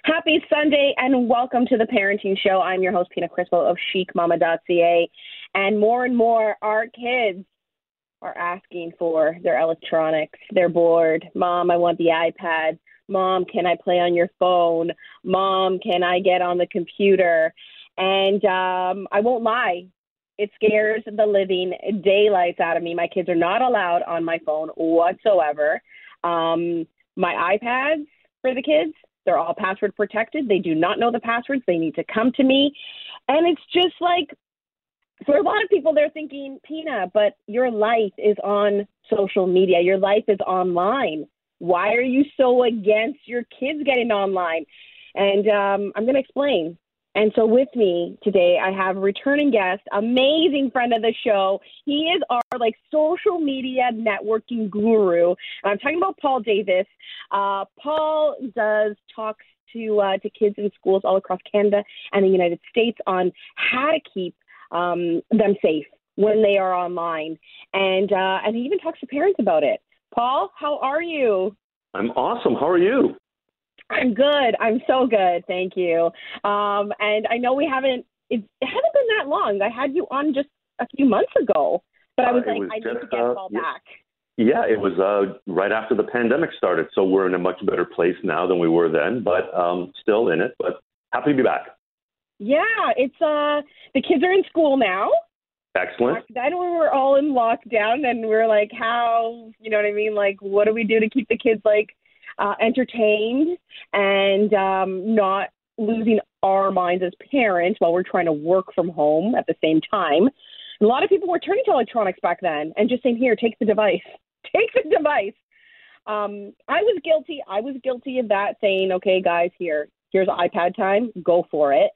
Happy Sunday and welcome to the Parenting Show. I'm your host, Pina Crispo of chicmama.ca. And more, our kids are asking for their electronics. They're bored. Mom, I want the iPad. Mom, can I play on your phone? Mom, can I get on the computer? And I won't lie, it scares the living daylights out of me. My kids are not allowed on my phone whatsoever. My iPads for the kids, they're all password protected. They do not know the passwords. They need to come to me. And it's just like, for a lot of people, they're thinking, Pina, but your life is on social media. Your life is online. Why are you so against your kids getting online? And I'm going to explain. And so with me today, I have a returning guest, amazing friend of the show. He is our social media networking guru. And I'm talking about Paul Davis. Paul does talks to kids in schools all across Canada and the United States on how to keep them safe when they are online. And he even talks to parents about it. Paul, how are you? I'm awesome. How are you? I'm good. I'm so good. Thank you. And I know it hasn't been that long. I had you on just a few months ago, but I was I need to get Paul back. Yeah, it was right after the pandemic started. So we're in a much better place now than we were then, but still in it, but happy to be back. Yeah, it's the kids are in school now. Excellent. I know we were all in lockdown and we're like, how, you know what I mean? Like, what do we do to keep the kids entertained and not losing our minds as parents while we're trying to work from home at the same time? A lot of people were turning to electronics back then and just saying, here, take the device. Take the device. I was guilty of that, saying, okay, guys, here's iPad time. Go for it.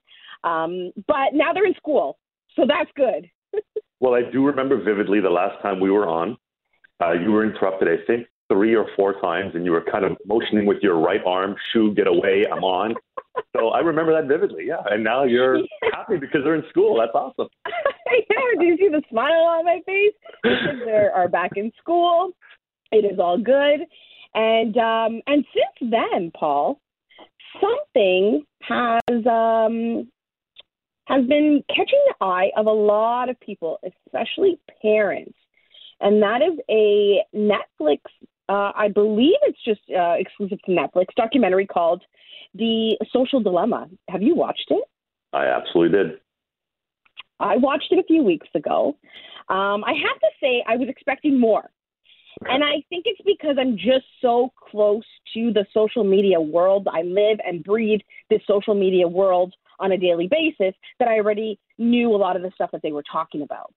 But now they're in school, so that's good. Well, I do remember vividly the last time we were on. You were interrupted, I think, 3 or 4 times, and you were kind of motioning with your right arm, shoo, get away, I'm on. So I remember that vividly, yeah. And now you're happy because they're in school. That's awesome. Yeah, do you see the smile on my face? The kids are back in school. It is all good. And since then, Paul, something has been catching the eye of a lot of people, especially parents. And that is a Netflix, I believe it's just exclusive to Netflix, documentary called The Social Dilemma. Have you watched it? I absolutely did. I watched it a few weeks ago. I have to say I was expecting more. And I think it's because I'm just so close to the social media world. I live and breathe this social media world on a daily basis that I already knew a lot of the stuff that they were talking about.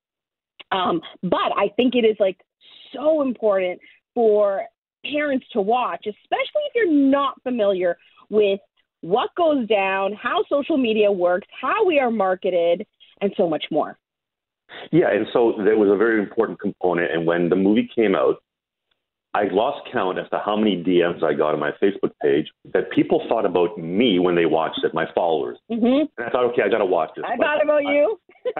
But I think it is so important for parents to watch, especially if you're not familiar with what goes down, how social media works, how we are marketed, and so much more. Yeah, and so there was a very important component. And when the movie came out, I lost count as to how many DMs I got on my Facebook page that people thought about me when they watched it, my followers. Mm-hmm. And I thought, okay, I got to watch this. I thought about you.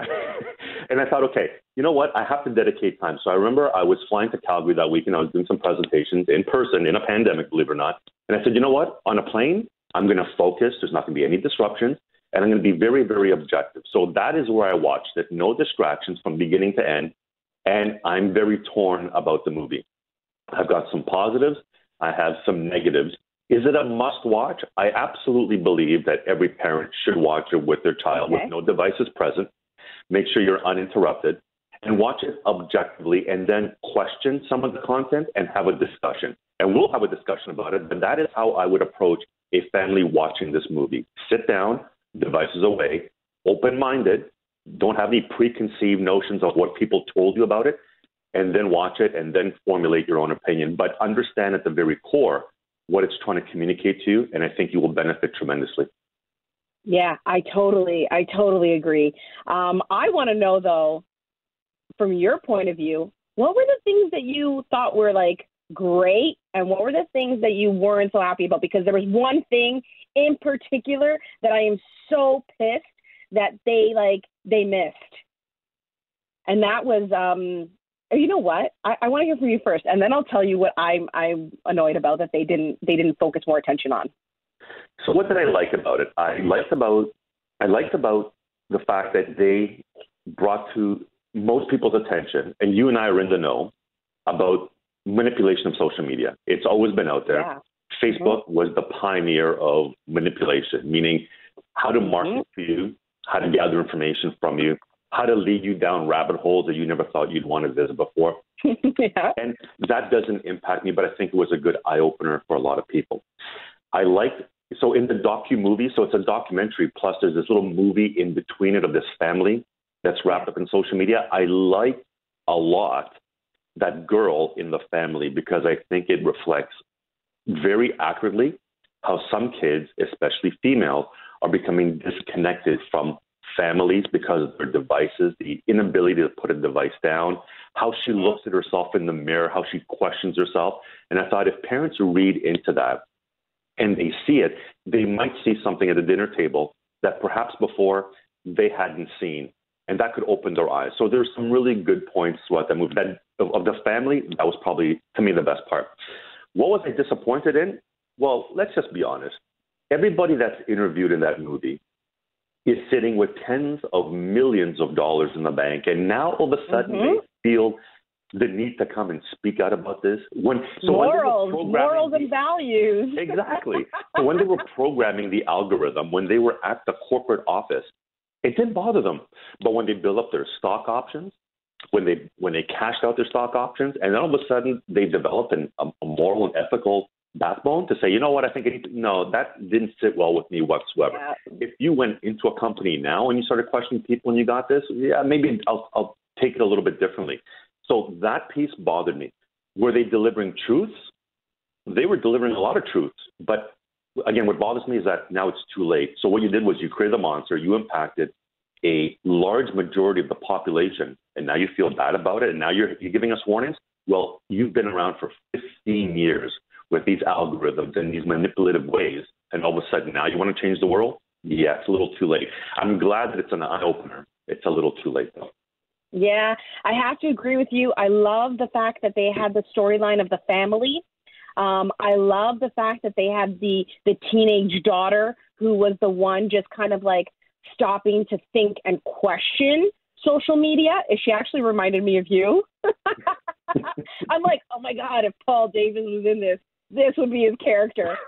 And I thought, okay, you know what? I have to dedicate time. So I remember I was flying to Calgary that week and I was doing some presentations in person in a pandemic, believe it or not. And I said, you know what? On a plane, I'm going to focus. There's not going to be any disruptions. And I'm going to be very, very objective. So that is where I watched it. No distractions from beginning to end. And I'm very torn about the movie. I've got some positives. I have some negatives. Is it a must watch? I absolutely believe that every parent should watch it with their child with no devices present. Make sure you're uninterrupted and watch it objectively and then question some of the content and have a discussion. And we'll have a discussion about it, but that is how I would approach a family watching this movie. Sit down, devices away, open-minded, don't have any preconceived notions of what people told you about it, and then watch it and then formulate your own opinion. But understand at the very core what it's trying to communicate to you, and I think you will benefit tremendously. Yeah, I totally agree. I want to know, though, from your point of view, what were the things that you thought were great, and what were the things that you weren't so happy about? Because there was one thing in particular that I am so pissed that they missed, and that was you know what? I want to hear from you first, and then I'll tell you what I'm annoyed about that they didn't focus more attention on. So what did I like about it? I liked about the fact that they brought to most people's attention, and you and I are in the know about manipulation of social media. It's always been out there. Yeah. Facebook was the pioneer of manipulation, meaning how to market to you, how to gather information from you, how to lead you down rabbit holes that you never thought you'd want to visit before. Yeah. And that doesn't impact me, but I think it was a good eye-opener for a lot of people. So in the docu-movie, so it's a documentary, plus there's this little movie in between it of this family that's wrapped up in social media. I like a lot that girl in the family because I think it reflects very accurately how some kids, especially females, are becoming disconnected from families because of their devices, the inability to put a device down, how she looks at herself in the mirror, how she questions herself. And I thought if parents read into that and they see it, they might see something at the dinner table that perhaps before they hadn't seen. And that could open their eyes. So there's some really good points throughout that movie. Of the family, that was probably, to me, the best part. What was I disappointed in? Well, let's just be honest. Everybody that's interviewed in that movie is sitting with tens of millions of dollars in the bank. And now all of a sudden they feel the need to come and speak out about this. Morals and values. Exactly. So when they were programming the algorithm, when they were at the corporate office, it didn't bother them. But when they built up their stock options, when they cashed out their stock options, and then all of a sudden they developed a moral and ethical backbone to say, you know what, I think no, that didn't sit well with me whatsoever. Yeah. If you went into a company now and you started questioning people and you got this, yeah, maybe I'll take it a little bit differently. So that piece bothered me. Were they delivering truths? They were delivering a lot of truths. But again, what bothers me is that now it's too late. So what you did was you created a monster, you impacted a large majority of the population, and now you feel bad about it, and now you're giving us warnings? Well, you've been around for 15 years with these algorithms and these manipulative ways, and all of a sudden now you want to change the world? Yeah, it's a little too late. I'm glad that it's an eye-opener. It's a little too late, though. Yeah, I have to agree with you. I love the fact that they had the storyline of the family. I love the fact that they had the teenage daughter who was the one just kind of like stopping to think and question social media. She actually reminded me of you. I'm like, oh my God, if Paul Davis was in this would be his character.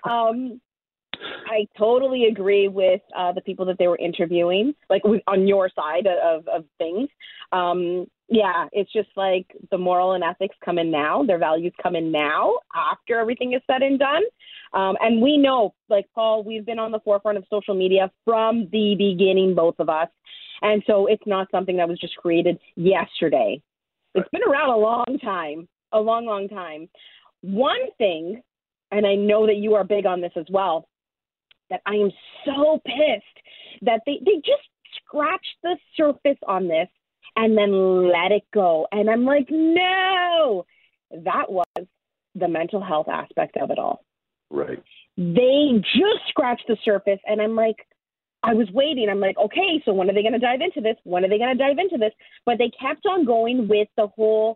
I totally agree with the people that they were interviewing, like on your side of things. Yeah, it's just like the moral and ethics come in now. Their values come in now after everything is said and done. And we know, like Paul, we've been on the forefront of social media from the beginning, both of us. And so it's not something that was just created yesterday. It's been around a long time, a long, long time. One thing, and I know that you are big on this as well, that I am so pissed that they just scratched the surface on this and then let it go. And I'm like, no, that was the mental health aspect of it all. Right. They just scratched the surface. And I'm like, I was waiting. I'm like, okay, so when are they going to dive into this? When are they going to dive into this? But they kept on going with the whole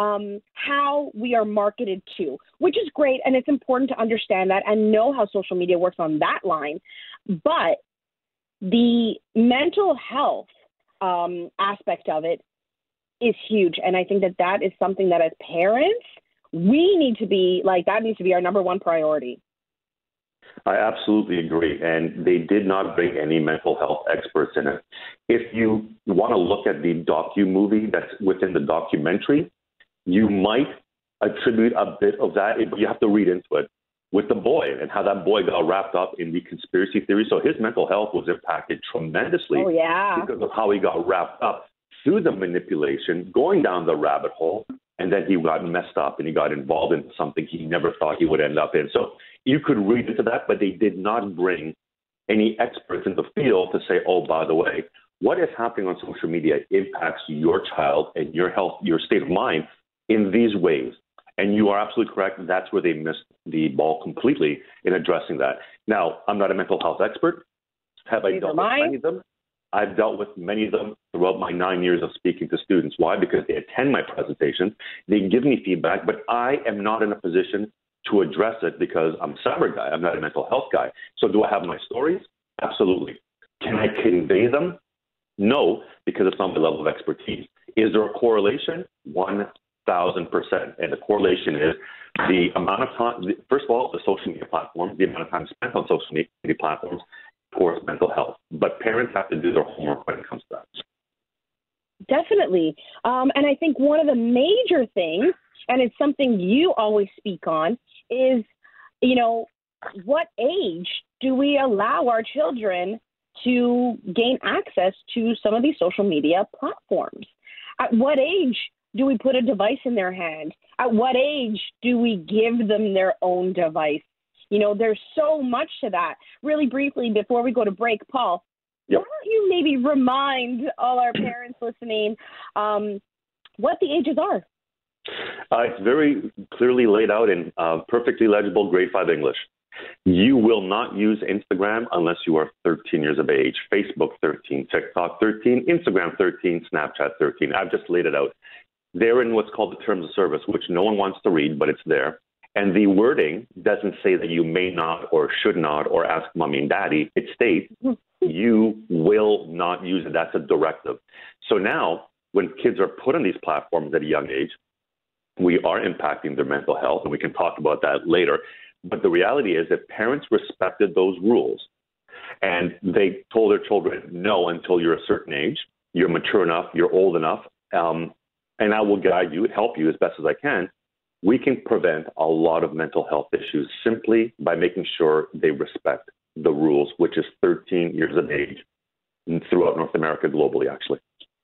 how we are marketed to, which is great. And it's important to understand that and know how social media works on that line. But the mental health aspect of it is huge. And I think that is something that as parents, we need to be like, that needs to be our number one priority. I absolutely agree. And they did not bring any mental health experts in it. If you want to look at the docu-movie that's within the documentary, you might attribute a bit of that, but you have to read into it with the boy and how that boy got wrapped up in the conspiracy theory. So his mental health was impacted tremendously because of how he got wrapped up through the manipulation, going down the rabbit hole, and then he got messed up and he got involved in something he never thought he would end up in. So you could read into that, but they did not bring any experts in the field to say, oh, by the way, what is happening on social media impacts your child and your health, your state of mind in these ways. And you are absolutely correct. That's where they missed the ball completely in addressing that. Now, I'm not a mental health expert. Have I dealt with many of them? I've dealt with many of them throughout my 9 years of speaking to students. Why? Because they attend my presentations. They give me feedback, but I am not in a position to address it because I'm a cyber guy. I'm not a mental health guy. So do I have my stories? Absolutely. Can I convey them? No, because it's not my level of expertise. Is there a correlation? 1,000%. And the correlation is the amount of time, first of all, the social media platforms, the amount of time spent on social media platforms towards mental health. But parents have to do their homework when it comes to that. Definitely. And I think one of the major things, and it's something you always speak on, is, what age do we allow our children to gain access to some of these social media platforms? At what age do we put a device in their hand? At what age do we give them their own device? There's so much to that. Really briefly, before we go to break, Paul, Yep. Why don't you maybe remind all our parents listening what the ages are? It's very clearly laid out in perfectly legible grade 5 English. You will not use Instagram unless you are 13 years of age. Facebook 13, TikTok 13, Instagram 13, Snapchat 13. I've just laid it out. They're in what's called the terms of service, which no one wants to read, but it's there. And the wording doesn't say that you may not or should not or ask mommy and daddy. It states you will not use it. That's a directive. So now when kids are put on these platforms at a young age, we are impacting their mental health, and we can talk about that later. But the reality is that parents respected those rules, and they told their children, no, until you're a certain age, you're mature enough, you're old enough, and I will guide you, help you as best as I can. We can prevent a lot of mental health issues simply by making sure they respect the rules, which is 13 years of age throughout North America, globally, actually.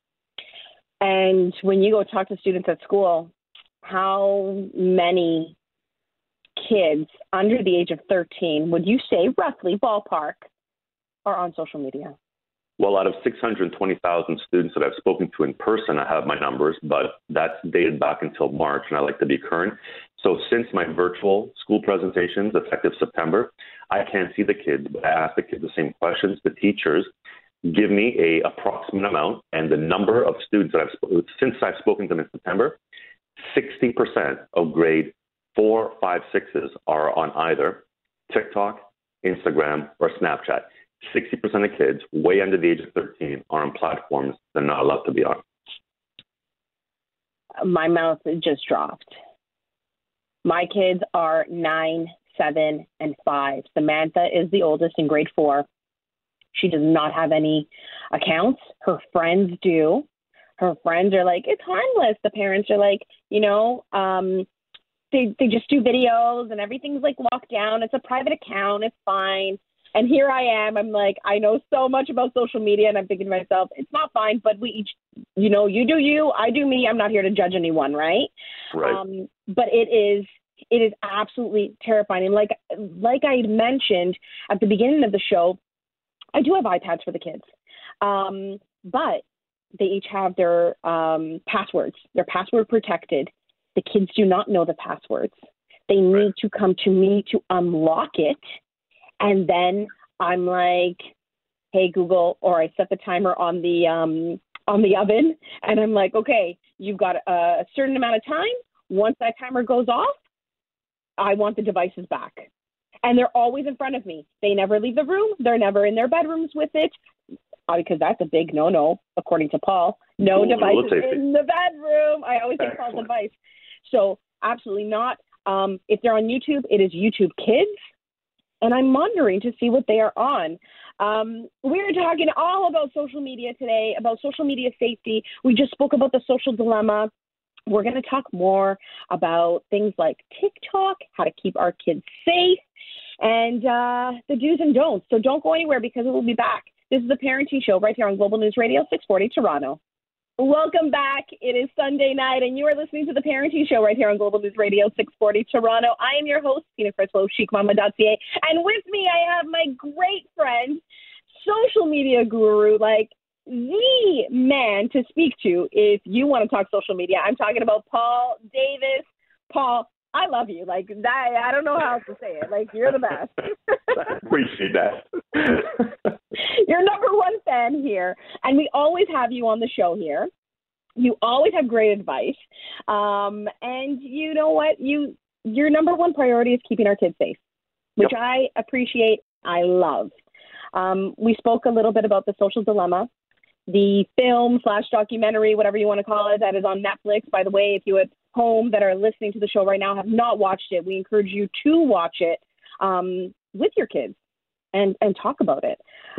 And when you go talk to students at school, how many kids under the age of 13 would you say, roughly, ballpark, are on social media? Well, out of 620,000 students that I've spoken to in person, I have my numbers, but that's dated back until March, and I like to be current. So since my virtual school presentations, effective September, I can't see the kids, but I ask the kids the same questions. The teachers give me a approximate amount, and the number of students that since I've spoken to them in September, 60% of grade 4, 5, 6s are on either TikTok, Instagram, or Snapchat. 60% of kids way under the age of 13 are on platforms they're not allowed to be on. My mouth just dropped. My kids are 9, 7, and 5. Samantha is the oldest in grade 4. She does not have any accounts. Her friends do. Her friends are like, it's harmless. The parents are like, they just do videos and everything's like locked down. It's a private account. It's fine. And here I am. I'm like, I know so much about social media, and I'm thinking to myself, it's not fine, but we each, you do you, I do me. I'm not here to judge anyone, right? Right. But it is absolutely terrifying. And like I mentioned at the beginning of the show, I do have iPads for the kids, but they each have their passwords. They're password protected. The kids do not know the passwords. They need to come to me to unlock it. And then I'm like, hey, Google, or I set the timer on the oven, and I'm like, okay, you've got a certain amount of time. Once that timer goes off, I want the devices back. And they're always in front of me. They never leave the room. They're never in their bedrooms with it, because that's a big no-no, according to Paul. No devices in the bedroom. I always take Paul's advice. So absolutely not. If they're on YouTube, it is YouTube Kids. And I'm monitoring to see what they are on. We're talking all about social media today, about social media safety. We just spoke about the social dilemma. We're going to talk more about things like TikTok, how to keep our kids safe, and the do's and don'ts. So don't go anywhere, because it will be back. This is the Parenting Show right here on Global News Radio 640 Toronto. Welcome back. It is Sunday night, and you are listening to the Parenting Show right here on Global News Radio 640 Toronto. I am your host, Tina Crispo of ChicMama.ca, and with me I have my great friend, social media guru, like the man to speak to if you want to talk social media. I'm talking about Paul Davis. Paul, I love you. Like that, I don't know how else to say it. Like, you're the best. I appreciate that. You're number one fan here. And we always have you on the show here. You always have great advice. And you know what? You your number one priority is keeping our kids safe, which Yep. I appreciate. I love. We spoke a little bit about The Social Dilemma, the film / documentary, whatever you want to call it, that is on Netflix. By the way, if you at home that are listening to the show right now have not watched it, we encourage you to watch it with your kids and talk about it.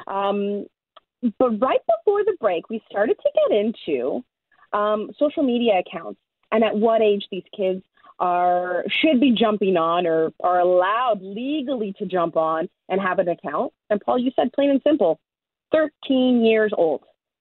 But right before the break, we started to get into social media accounts and at what age these kids should be jumping on or are allowed legally to jump on and have an account. And Paul, you said plain and simple, 13 years old.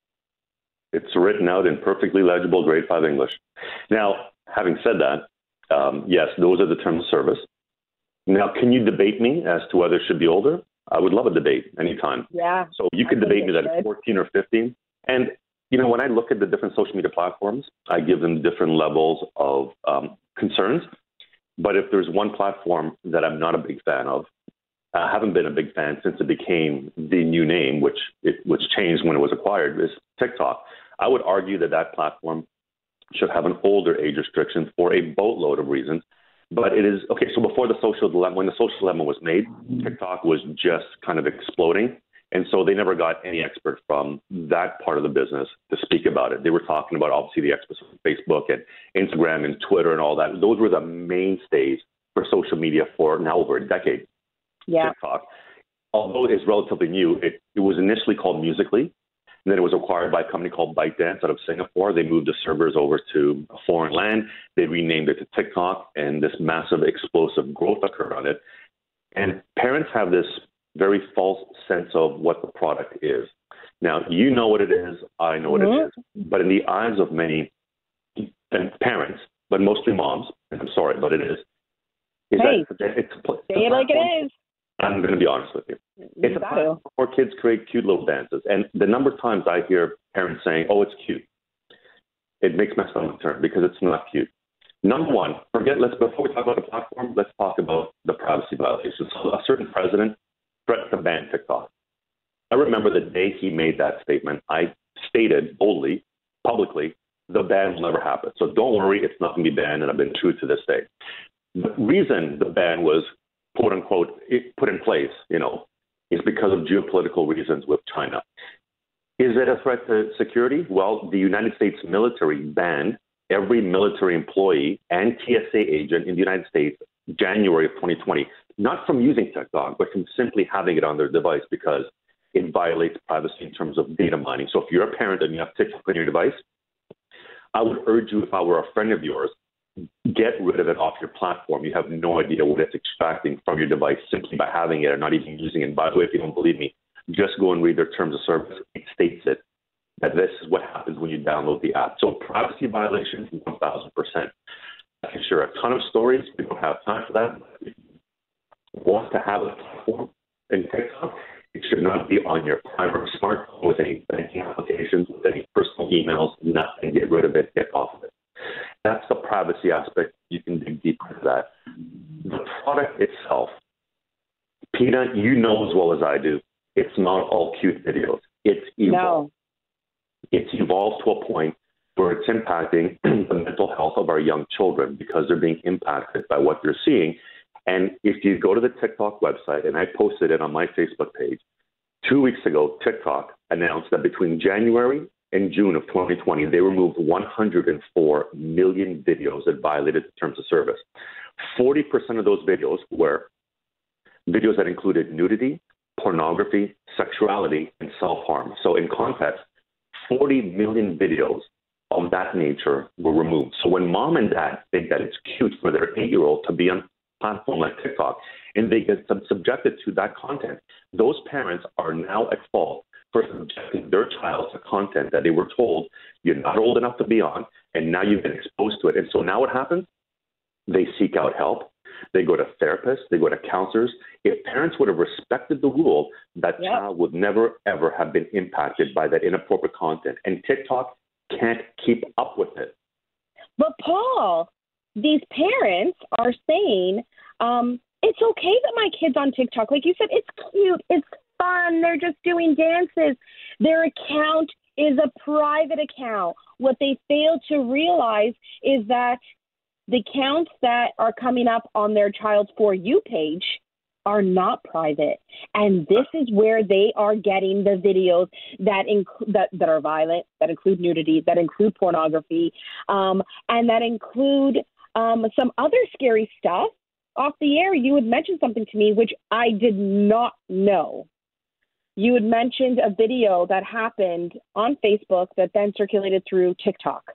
It's written out in perfectly legible grade 5 English. Now, having said that, yes, those are the terms of service. Now, can you debate me as to whether it should be older? I would love a debate anytime. Yeah. So you could debate me that it's 14 or 15. And, you know, when I look at the different social media platforms, I give them different levels of concerns. But if there's one platform that I'm not a big fan of, I haven't been a big fan since it became the new name, which changed when it was acquired, is TikTok. I would argue that platform should have an older age restriction for a boatload of reasons. But it is, okay, so before the social dilemma, when the social dilemma was made, TikTok was just kind of exploding. And so they never got any expert from that part of the business to speak about it. They were talking about, obviously, the experts from Facebook and Instagram and Twitter and all that. Those were the mainstays for social media for now over a decade. Yeah. TikTok, although it's relatively new, it was initially called Musical.ly. And then it was acquired by a company called ByteDance out of Singapore. They moved the servers over to a foreign land. They renamed it to TikTok, and this massive explosive growth occurred on it. And parents have this very false sense of what the product is. Now, you know what it is. I know what it is. But in the eyes of many parents, but mostly moms, and I'm sorry, but it is hey, that it's say it like it is. I'm going to be honest with you. It's a platform where kids create cute little dances. And the number of times I hear parents saying, oh, it's cute, it makes my stomach turn because it's not cute. Number one, before we talk about the platform, let's talk about the privacy violations. So a certain president threatened to ban TikTok. I remember the day he made that statement, I stated boldly, publicly, the ban will never happen. So don't worry, it's not going to be banned, and I've been true to this day. The reason the ban was quote unquote, put in place, is because of geopolitical reasons with China. Is it a threat to security? Well, the United States military banned every military employee and TSA agent in the United States January of 2020, not from using TikTok, but from simply having it on their device because it violates privacy in terms of data mining. So if you're a parent and you have TikTok on your device, I would urge you, if I were a friend of yours, get rid of it off your platform. You have no idea what it's extracting from your device simply by having it or not even using it. By the way, if you don't believe me, just go and read their terms of service. It states it, that this is what happens when you download the app. So privacy violations, 1,000%. I can share a ton of stories. We don't have time for that. If you want to have a platform in TikTok, it should not be on your primary smartphone with any banking applications, with any personal emails, nothing. Get rid of it. Get off of it. That's the privacy aspect. You can dig deeper into that. The product itself, Peanut, you know as well as I do, it's not all cute videos. It's evolved. No. It's evolved to a point where it's impacting the mental health of our young children because they're being impacted by what they're seeing. And if you go to the TikTok website, and I posted it on my Facebook page, 2 weeks ago, TikTok announced that between January in June of 2020, they removed 104 million videos that violated the terms of service. 40% of those videos were videos that included nudity, pornography, sexuality, and self-harm. So in context, 40 million videos of that nature were removed. So when mom and dad think that it's cute for their 8-year-old to be on a platform like TikTok and they get subjected to that content, those parents are now at fault for subjecting their child to content that they were told you're not old enough to be on, and now you've been exposed to it. And so now what happens? They seek out help. They go to therapists. They go to counselors. If parents would have respected the rule, that child would never, ever have been impacted by that inappropriate content. And TikTok can't keep up with it. But Paul, these parents are saying, it's okay that my kid's on TikTok. Like you said, it's cute. It's fun. They're just doing dances. Their account is a private account. What they fail to realize is that the accounts that are coming up on their child's For You page are not private. And this is where they are getting the videos that are violent, that include nudity, that include pornography, and that include some other scary stuff. Off the air, you had mentioned something to me which I did not know. You had mentioned a video that happened on Facebook that then circulated through TikTok.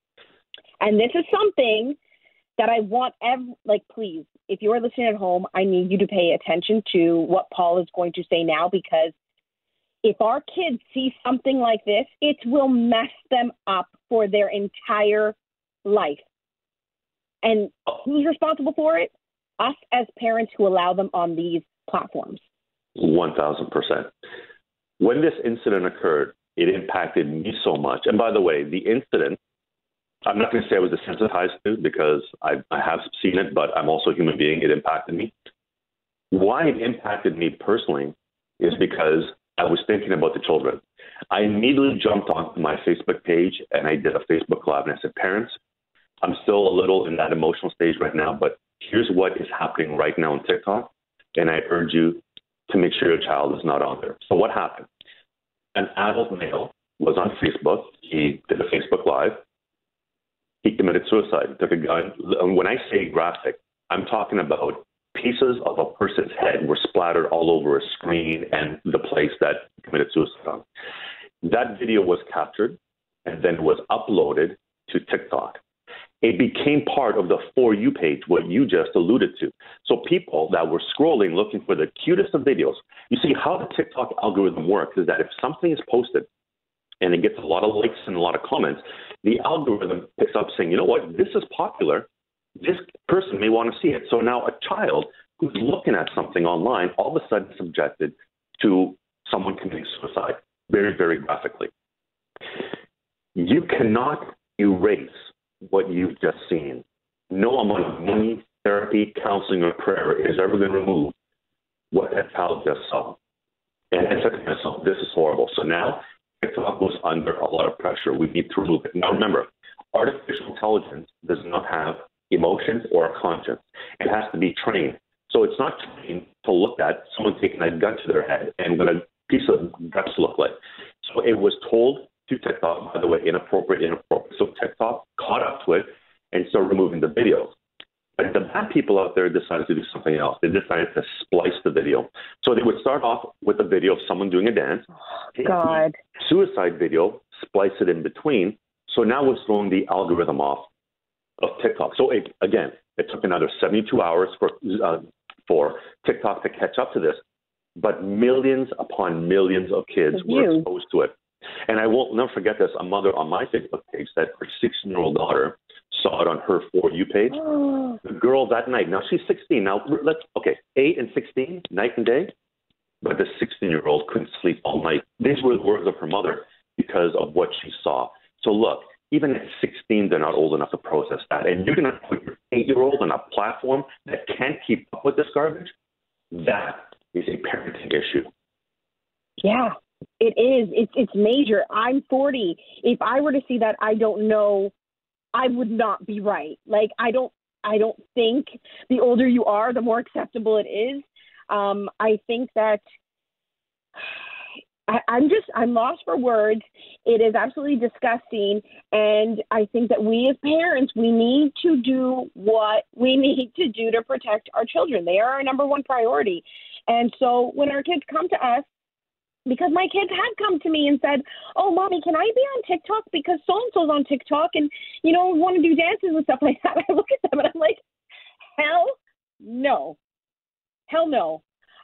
And this is something that I want, please, if you are listening at home, I need you to pay attention to what Paul is going to say now, because if our kids see something like this, it will mess them up for their entire life. And who's responsible for it? Us as parents who allow them on these platforms. 1,000%. When this incident occurred, it impacted me so much. And by the way, the incident, I'm not going to say I was desensitized to, because I have seen it, but I'm also a human being. It impacted me. Why it impacted me personally is because I was thinking about the children. I immediately jumped onto my Facebook page and I did a Facebook Live, and I said, parents, I'm still a little in that emotional stage right now, but here's what is happening right now on TikTok, and I urge you to make sure your child is not on there. So what happened? An adult male was on Facebook. He did a Facebook Live. He committed suicide. He took a gun. And when I say graphic, I'm talking about pieces of a person's head were splattered all over a screen and the place that he committed suicide on. That video was captured and then was uploaded to TikTok. It became part of the For You page, what you just alluded to. So people that were scrolling looking for the cutest of videos, you see how the TikTok algorithm works is that if something is posted and it gets a lot of likes and a lot of comments, the algorithm picks up saying, you know what, this is popular. This person may want to see it. So now a child who's looking at something online all of a sudden is subjected to someone committing suicide very, very graphically. You cannot erase what you've just seen. No amount of money, therapy, counseling, or prayer is ever going to remove what that child just saw. And I said to myself, this is horrible. So now TikTok was under a lot of pressure. We need to remove it. Now remember, artificial intelligence does not have emotions or a conscience. It has to be trained. So it's not trained to look at someone taking a gun to their head and what a piece of guts look like. So it was told to TikTok, by the way, inappropriate. So TikTok caught up to it and started removing the videos. But the bad people out there decided to do something else. They decided to splice the video. So they would start off with a video of someone doing a dance, God, suicide video, splice it in between. So now it's throwing the algorithm off of TikTok. So it took another 72 hours for TikTok to catch up to this. But millions upon millions of kids were exposed to it. And I will never forget this. A mother on my Facebook page said her 16-year-old daughter saw it on her For You page. The girl that night, now she's 16. Now, 8 and 16, night and day. But the 16-year-old couldn't sleep all night. These were the words of her mother because of what she saw. So look, even at 16, they're not old enough to process that. And you're going to put your 8-year-old on a platform that can't keep up with this garbage? That is a parenting issue. Yeah. It is. It's major. I'm 40. If I were to see that, I don't know. I would not be right. Like, I don't think the older you are, the more acceptable it is. I think that I'm lost for words. It is absolutely disgusting. And I think that we as parents, we need to do what we need to do to protect our children. They are our number one priority. And so when our kids come to us, because my kids have come to me and said, oh, Mommy, can I be on TikTok? Because so-and-so's on TikTok and, want to do dances and stuff like that. I look at them and I'm like, hell no. Hell no.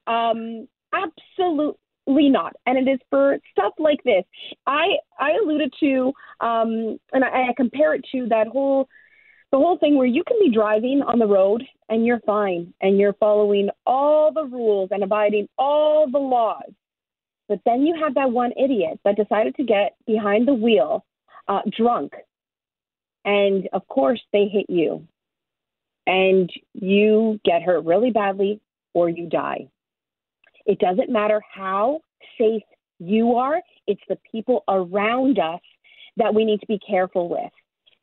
Absolutely not. And it is for stuff like this. I alluded to, and I compare it to the whole thing where you can be driving on the road and you're fine and you're following all the rules and abiding all the laws. But then you have that one idiot that decided to get behind the wheel drunk. And, of course, they hit you. And you get hurt really badly or you die. It doesn't matter how safe you are. It's the people around us that we need to be careful with.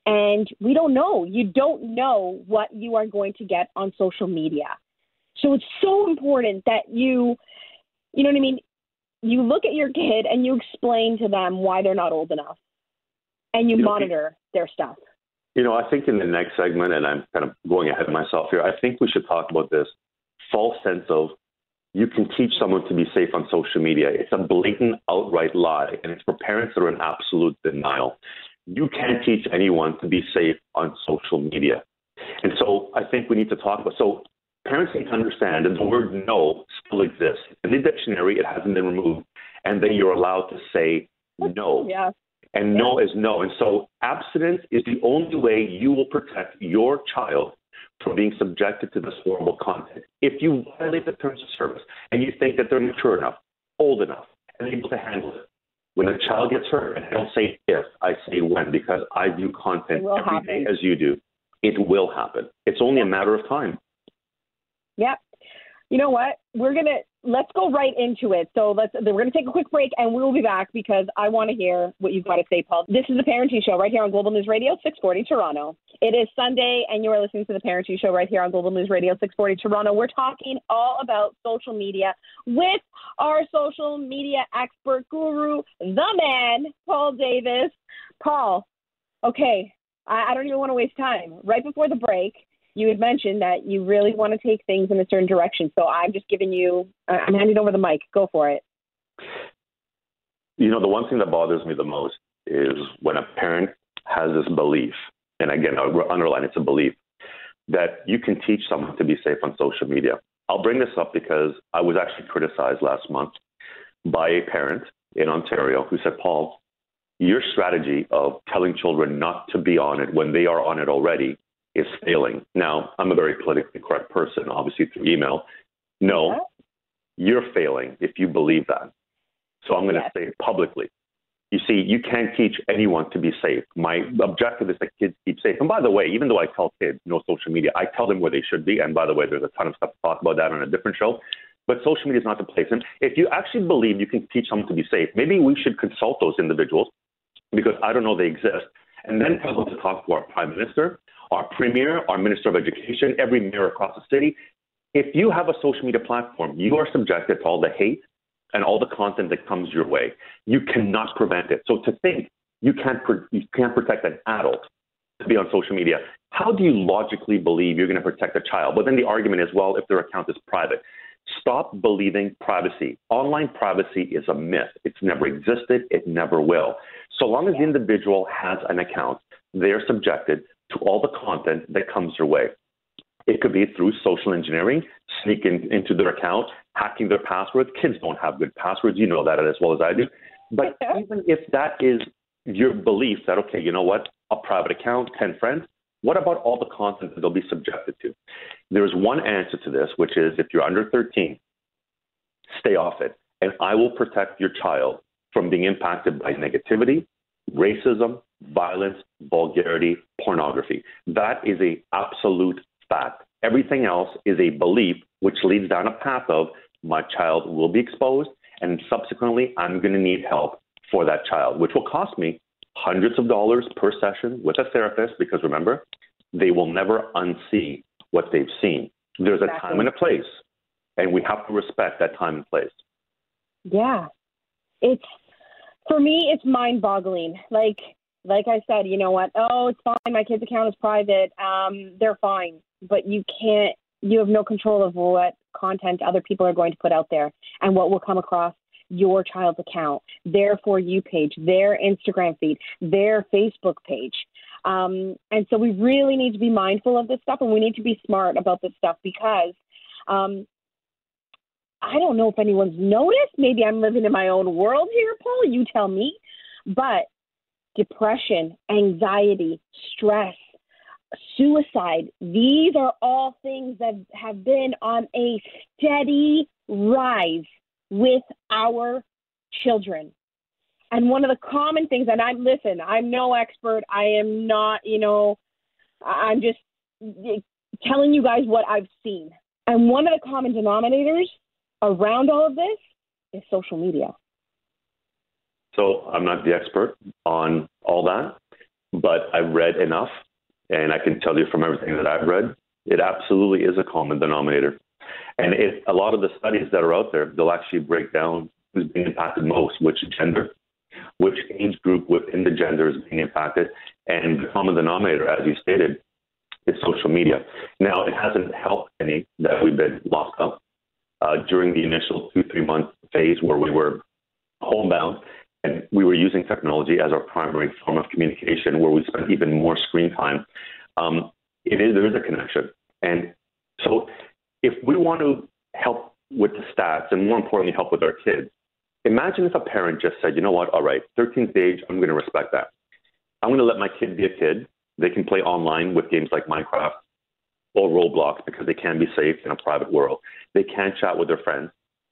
And we don't know. You don't know what you are going to get on social media. So it's so important that you know what I mean? You look at your kid and you explain to them why they're not old enough, and you monitor their stuff. I think in the next segment, and I'm kind of going ahead of myself here, I think we should talk about this false sense of you can teach someone to be safe on social media. It's a blatant, outright lie, and it's for parents that are in absolute denial. You can't teach anyone to be safe on social media. And so I think we need to talk about, so parents need to understand that the word no still exists. In the dictionary, it hasn't been removed, and then you're allowed to say no. Yeah. And no is no. And so abstinence is the only way you will protect your child from being subjected to this horrible content. If you violate the terms of service and you think that they're mature enough, old enough, and able to handle it, when a child gets hurt, and I don't say if, I say when, because I view content every day as you do, it will happen. It's only a matter of time. Yeah. You know what? Let's go right into it. So we're going to take a quick break, and we'll be back because I want to hear what you've got to say, Paul. This is the Parenting Show right here on Global News Radio 640 Toronto. It is Sunday, and you are listening to the Parenting Show right here on Global News Radio 640 Toronto. We're talking all about social media with our social media expert guru, the man, Paul Davis. Paul, okay, I don't even want to waste time. Right before the break, you had mentioned that you really want to take things in a certain direction. So I'm just I'm handing over the mic. Go for it. The one thing that bothers me the most is when a parent has this belief, and again, I'll underline it's a belief, that you can teach someone to be safe on social media. I'll bring this up because I was actually criticized last month by a parent in Ontario who said, Paul, your strategy of telling children not to be on it when they are on it already is failing. Now, I'm a very politically correct person, obviously through email. No, you're failing if you believe that. So I'm going to say it publicly. You see, you can't teach anyone to be safe. My objective is that kids keep safe. And by the way, even though I tell kids no social media, I tell them where they should be. And by the way, there's a ton of stuff to talk about that on a different show. But social media is not the place. And if you actually believe you can teach someone to be safe, maybe we should consult those individuals, because I don't know they exist, and then tell them to talk to our Prime Minister, our Premier, our Minister of Education, every mayor across the city. If you have a social media platform, you are subjected to all the hate and all the content that comes your way. You cannot prevent it. So to think you can't protect an adult to be on social media, how do you logically believe you're going to protect a child? But then the argument is, well, if their account is private. Stop believing privacy. Online privacy is a myth. It's never existed. It never will. So long as the individual has an account, they're subjected to all the content that comes their way. It could be through social engineering, sneaking into their account, hacking their passwords. Kids don't have good passwords. You know that as well as I do. But even if that is your belief that, okay, you know what, a private account, 10 friends, what about all the content that they'll be subjected to? There's one answer to this, which is if you're under 13, stay off it. And I will protect your child from being impacted by negativity, racism, violence, vulgarity, pornography. That is an absolute fact. Everything else is a belief which leads down a path of my child will be exposed, and subsequently I'm going to need help for that child, which will cost me hundreds of dollars per session with a therapist, because remember, they will never unsee what they've seen. There's a time and a place, and we have to respect that time and place. Yeah. For me, it's mind-boggling. Like I said, you know what? Oh, it's fine. My kid's account is private. They're fine. But you have no control of what content other people are going to put out there and what will come across your child's account, their For You page, their Instagram feed, their Facebook page. And so we really need to be mindful of this stuff, and we need to be smart about this stuff, because I don't know if anyone's noticed. Maybe I'm living in my own world here, Paul. You tell me. But depression, anxiety, stress, suicide, these are all things that have been on a steady rise with our children. And one of the common things, and I'm no expert. I am not, I'm just telling you guys what I've seen. And one of the common denominators around all of this is social media. So I'm not the expert on all that, but I've read enough, and I can tell you from everything that I've read, it absolutely is a common denominator. And a lot of the studies that are out there, they'll actually break down who's being impacted most, which gender, which age group within the gender is being impacted. And the common denominator, as you stated, is social media. Now, it hasn't helped any that we've been locked up during the initial 2-3 month phase where we were homebound and we were using technology as our primary form of communication, where we spent even more screen time. There is a connection. And so if we want to help with the stats and more importantly, help with our kids, imagine if a parent just said, you know what, all right, 13th age, I'm going to respect that. I'm going to let my kid be a kid. They can play online with games like Minecraft or Roblox because they can be safe in a private world. They can chat with their friends.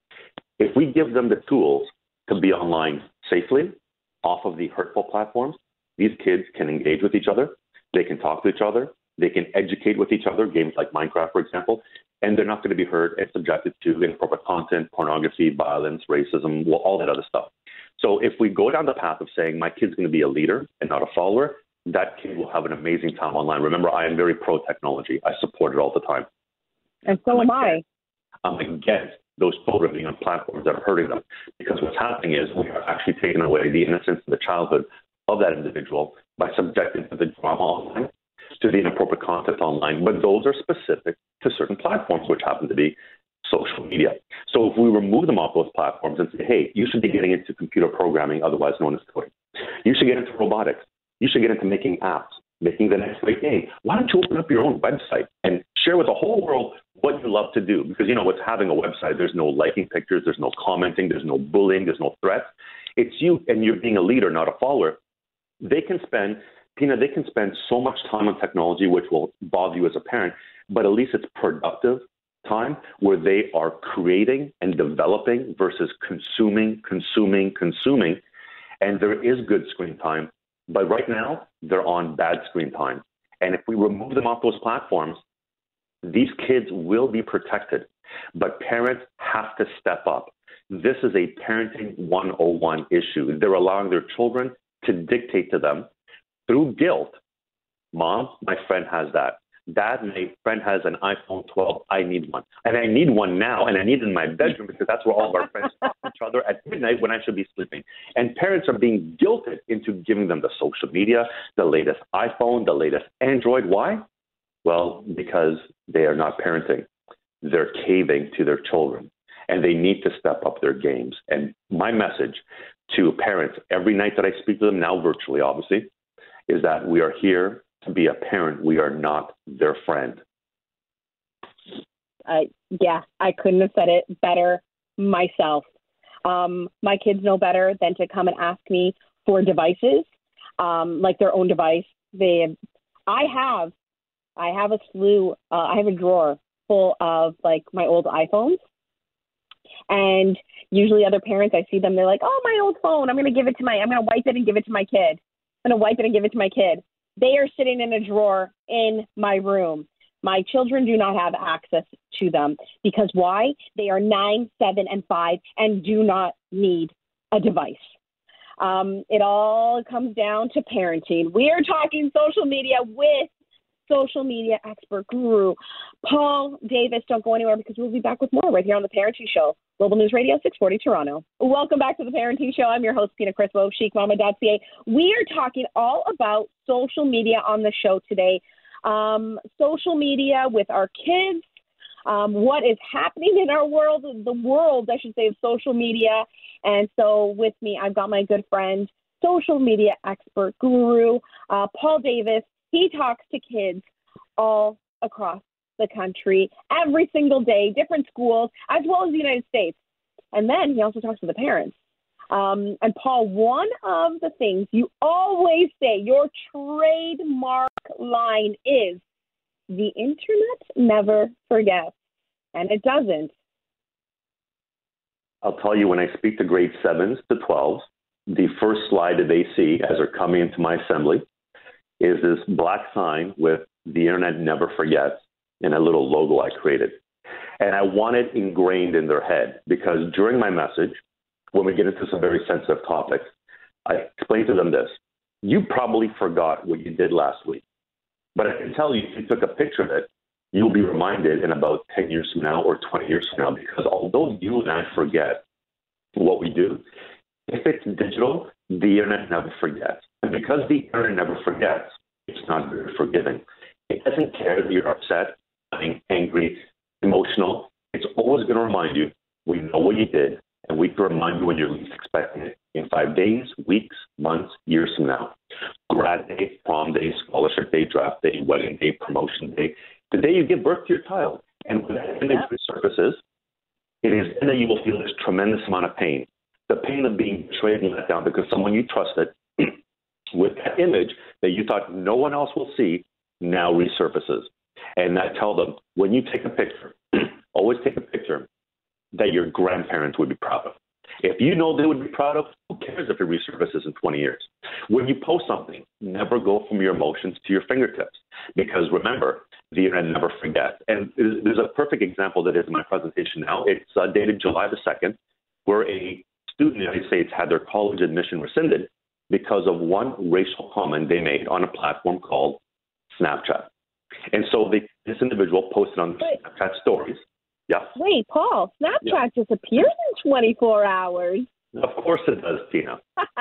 If we give them the tools to be online safely, off of the hurtful platforms, these kids can engage with each other. They can talk to each other. They can educate with each other, games like Minecraft, for example, and they're not going to be hurt and subjected to inappropriate content, pornography, violence, racism, all that other stuff. So if we go down the path of saying my kid's going to be a leader and not a follower, that kid will have an amazing time online. Remember, I am very pro-technology. I support it all the time. And so am I. I'm against those children being on platforms that are hurting them, because what's happening is we are actually taking away the innocence and the childhood of that individual by subjecting to the drama online, to the inappropriate content online. But those are specific to certain platforms, which happen to be social media. So if we remove them off those platforms and say, hey, you should be getting into computer programming, otherwise known as coding. You should get into robotics. You should get into making apps, making the next great game. Why don't you open up your own website and share with the whole world what you love to do? Because, you know, what's having a website, there's no liking pictures, there's no commenting, there's no bullying, there's no threats. It's you, and you're being a leader, not a follower. They can spend so much time on technology, which will bother you as a parent, but at least it's productive time where they are creating and developing versus consuming. And there is good screen time, but right now they're on bad screen time. And if we remove them off those platforms, these kids will be protected, but parents have to step up. This is a parenting 101 issue. They're allowing their children to dictate to them through guilt. Mom, my friend has that. Dad, my friend has an iPhone 12. I need one. And I need one now, and I need it in my bedroom because that's where all of our friends talk to each other at midnight when I should be sleeping. And parents are being guilted into giving them the social media, the latest iPhone, the latest Android. Why? Well, because they are not parenting. They're caving to their children, and they need to step up their games. And my message to parents every night that I speak to them, now virtually, obviously, is that we are here to be a parent. We are not their friend. Yeah, I couldn't have said it better myself. My kids know better than to come and ask me for devices, like their own device. I have a slew. I have a drawer full of like my old iPhones. And usually other parents, I see them, they're like, oh, my old phone, I'm going to wipe it and give it to my kid. They are sitting in a drawer in my room. My children do not have access to them because why? They are 9, 7, and 5 and do not need a device. It all comes down to parenting. We are talking social media with social media expert guru Paul Davis. Don't go anywhere because we'll be back with more right here on The Parenting Show, Global News Radio 640 Toronto. Welcome back to The Parenting Show. I'm your host, Pina Crispo of ChicMama.ca. We are talking all about social media on the show today. Social media with our kids, what is happening in our world, the world, I should say, of social media. And so with me, I've got my good friend, social media expert guru, Paul Davis. He talks to kids all across the country every single day, different schools, as well as the United States. And then he also talks to the parents. And Paul, one of the things you always say, your trademark line is, the internet never forgets. And it doesn't. I'll tell you, when I speak to grade 7s to 12s, the first slide that they see as they're coming into my assembly is this black sign with the internet never forgets and a little logo I created. And I want it ingrained in their head because during my message, when we get into some very sensitive topics, I explain to them this. You probably forgot what you did last week. But I can tell you, if you took a picture of it, you'll be reminded in about 10 years from now or 20 years from now, because although you and I forget what we do, if it's digital, the internet never forgets. And because the internet never forgets, it's not very forgiving. It doesn't care that you're upset, angry, emotional. It's always going to remind you, we know what you did, and we can remind you when you're least expecting it. In 5 days, weeks, months, years from now. Grad day, prom day, scholarship day, draft day, wedding day, promotion day, the day you give birth to your child. And when that image resurfaces, it is then that you will feel this tremendous amount of pain. The pain of being betrayed and let down because someone you trusted with that image that you thought no one else will see now resurfaces. And I tell them, when you take a picture, always take a picture that your grandparents would be proud of. If you know they would be proud of, who cares if it resurfaces in 20 years? When you post something, never go from your emotions to your fingertips. Because remember, the internet never forgets. And there's a perfect example that is in my presentation now. It's dated July the 2nd, where a student in the United States had their college admission rescinded because of one racial comment they made on a platform called Snapchat. And so this individual posted on Snapchat stories. Yeah. Wait, Paul, Snapchat disappears in 24 hours. Of course it does, Tina.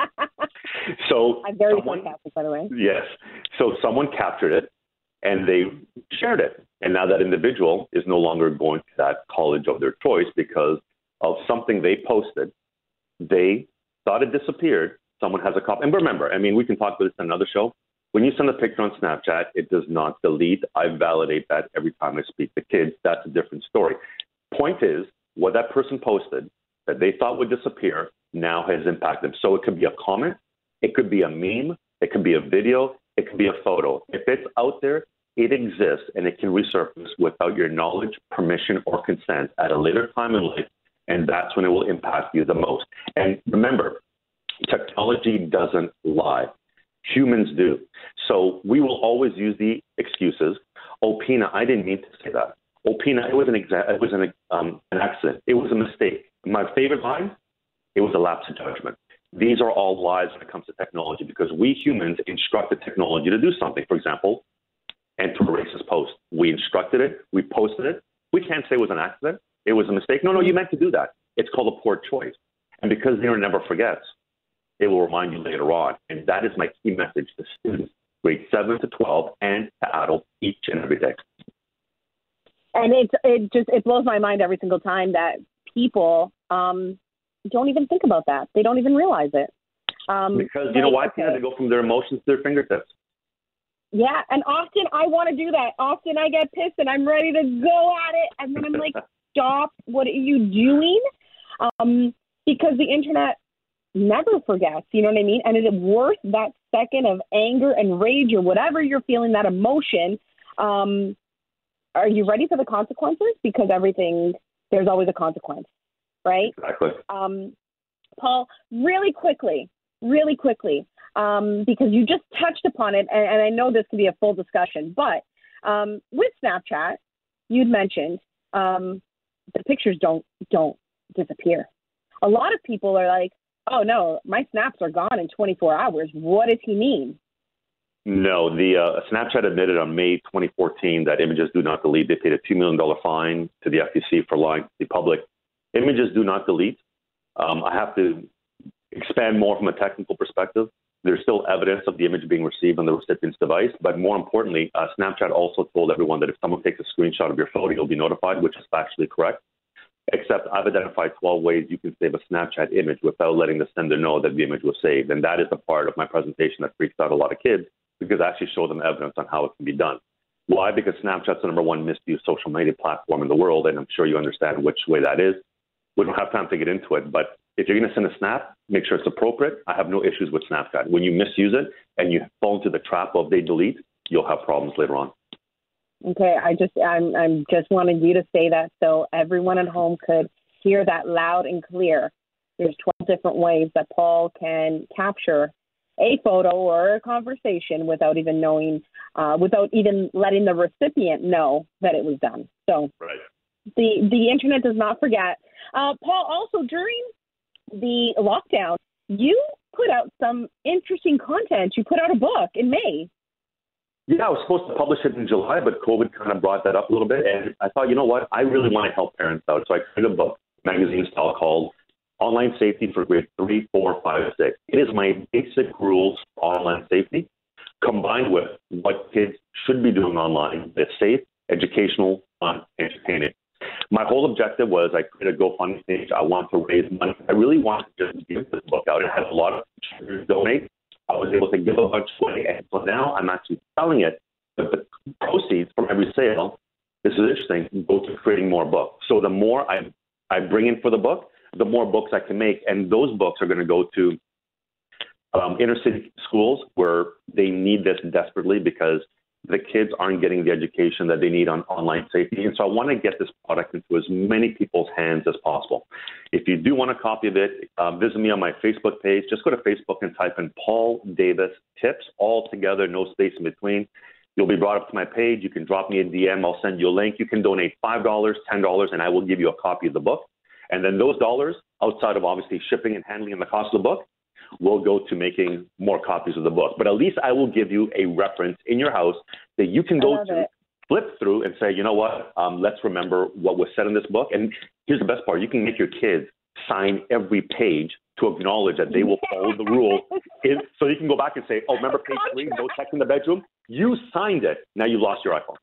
So I'm very sarcastic, by the way. Yes. So someone captured it and they shared it. And now that individual is no longer going to that college of their choice because of something they posted. They thought it disappeared. Someone has a copy. And remember, we can talk about this on another show. When you send a picture on Snapchat, it does not delete. I validate that every time I speak to kids. That's a different story. Point is, what that person posted that they thought would disappear now has impacted them. So it could be a comment, it could be a meme, it could be a video, it could be a photo. If it's out there, it exists and it can resurface without your knowledge, permission, or consent at a later time in life, and that's when it will impact you the most. And remember, technology doesn't lie. Humans do. So we will always use the excuses. Oh, Pina, I didn't mean to say that. Oh, Pina, it was an accident. It was a mistake. My favorite line, it was a lapse of judgment. These are all lies when it comes to technology because we humans instruct the technology to do something. For example, enter a racist post. We instructed it. We posted it. We can't say it was an accident. It was a mistake. No, you meant to do that. It's called a poor choice. And because the internet never forgets, it will remind you later on. And that is my key message to students, grades 7 to 12, and to adults each and every day. And it blows my mind every single time that people don't even think about that. They don't even realize it. Because you know why? Okay. They go from their emotions to their fingertips. Yeah, and often I want to do that. Often I get pissed and I'm ready to go at it, and then I'm like, stop, what are you doing? Because the internet never forgets, you know what I mean? And is it worth that second of anger and rage or whatever you're feeling, that emotion? Are you ready for the consequences? Because there's always a consequence, right? Exactly. Paul, really quickly, because you just touched upon it, and I know this could be a full discussion, but with Snapchat, you'd mentioned the pictures don't disappear. A lot of people are like, oh, no, my snaps are gone in 24 hours. What does he mean? No, the Snapchat admitted on May 2014 that images do not delete. They paid a $2 million fine to the FTC for lying to the public. Images do not delete. I have to expand more from a technical perspective. There's still evidence of the image being received on the recipient's device, but more importantly, Snapchat also told everyone that if someone takes a screenshot of your photo, you'll be notified, which is factually correct. Except I've identified 12 ways you can save a Snapchat image without letting the sender know that the image was saved. And that is the part of my presentation that freaks out a lot of kids because I actually show them evidence on how it can be done. Why? Because Snapchat's the number one misused social media platform in the world, and I'm sure you understand which way that is. We don't have time to get into it, but if you're going to send a snap, make sure it's appropriate. I have no issues with Snapchat. When you misuse it and you fall into the trap of they delete, you'll have problems later on. Okay, I'm just wanted you to say that so everyone at home could hear that loud and clear. There's 12 different ways that Paul can capture a photo or a conversation without even knowing, without even letting the recipient know that it was done. So right. The internet does not forget. Paul, also during the lockdown, you put put out some interesting content. You put out a book in May. Yeah, I was supposed to publish it in July, but COVID kind of brought that up a little bit. And I thought, you know what? I really want to help parents out. So I created a book, magazine style, called Online Safety for Grade 3, 4, 5, 6. It is my basic rules for online safety, combined with what kids should be doing online that's safe, educational, fun, entertaining. My whole objective was I created a GoFundMe page. I want to raise money. I really wanted to just give this book out. It had a lot of charities donate. I was able to give a bunch away, and so now I'm actually selling it. But the proceeds from every sale, this is interesting, go to creating more books. So the more I bring in for the book, the more books I can make, and those books are going to go to inner city schools where they need this desperately because the kids aren't getting the education that they need on online safety. And so I want to get this product into as many people's hands as possible. If you do want a copy of it, visit me on my Facebook page. Just go to Facebook and type in Paul Davis Tips, all together, no space in between. You'll be brought up to my page. You can drop me a DM. I'll send you a link. You can donate $5, $10, and I will give you a copy of the book. And then those dollars, outside of obviously shipping and handling and the cost of the book, will go to making more copies of the book. But at least I will give you a reference in your house that you can go to, flip through and say, you know what, let's remember what was said in this book. And here's the best part. You can make your kids sign every page to acknowledge that they will follow the rule. So you can go back and say, oh, remember page 3, no sex in the bedroom? You signed it. Now you lost your iPhone.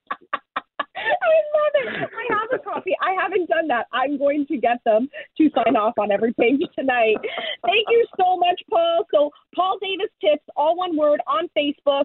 I love it. I have a copy. I haven't done that. I'm going to get them to sign off on every page tonight. Thank you so much, Paul. So Paul Davis Tips, all one word, on Facebook.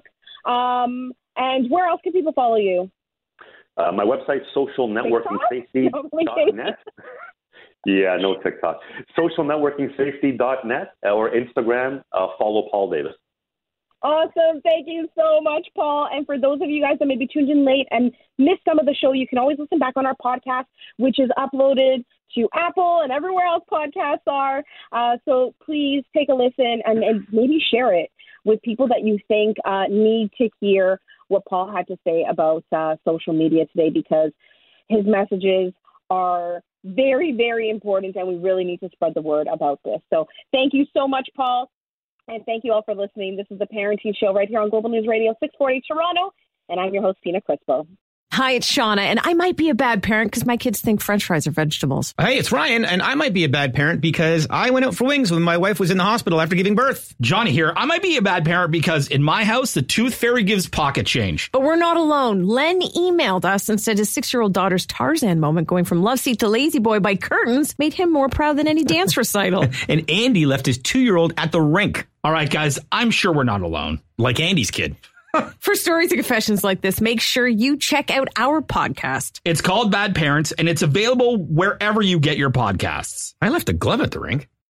And where else can people follow you? My website, socialnetworkingsafety.net. Yeah, no TikTok. Socialnetworkingsafety.net or Instagram, follow Paul Davis. Awesome. Thank you so much, Paul. And for those of you guys that may be tuned in late and missed some of the show, you can always listen back on our podcast, which is uploaded to Apple and everywhere else podcasts are. So please take a listen and maybe share it with people that you think need to hear what Paul had to say about social media today, because his messages are very, very important, and we really need to spread the word about this. So thank you so much, Paul. And thank you all for listening. This is the Parenting Show right here on Global News Radio 640 Toronto. And I'm your host, Pina Crispo. Hi, it's Shauna, and I might be a bad parent because my kids think French fries are vegetables. Hey, it's Ryan, and I might be a bad parent because I went out for wings when my wife was in the hospital after giving birth. Johnny here. I might be a bad parent because in my house, the tooth fairy gives pocket change. But we're not alone. Len emailed us and said his 6-year-old daughter's Tarzan moment going from love seat to lazy boy by curtains made him more proud than any dance recital. And Andy left his 2-year-old at the rink. All right, guys, I'm sure we're not alone. Like Andy's kid. For stories and confessions like this, make sure you check out our podcast. It's called Bad Parents, and it's available wherever you get your podcasts. I left a glove at the rink.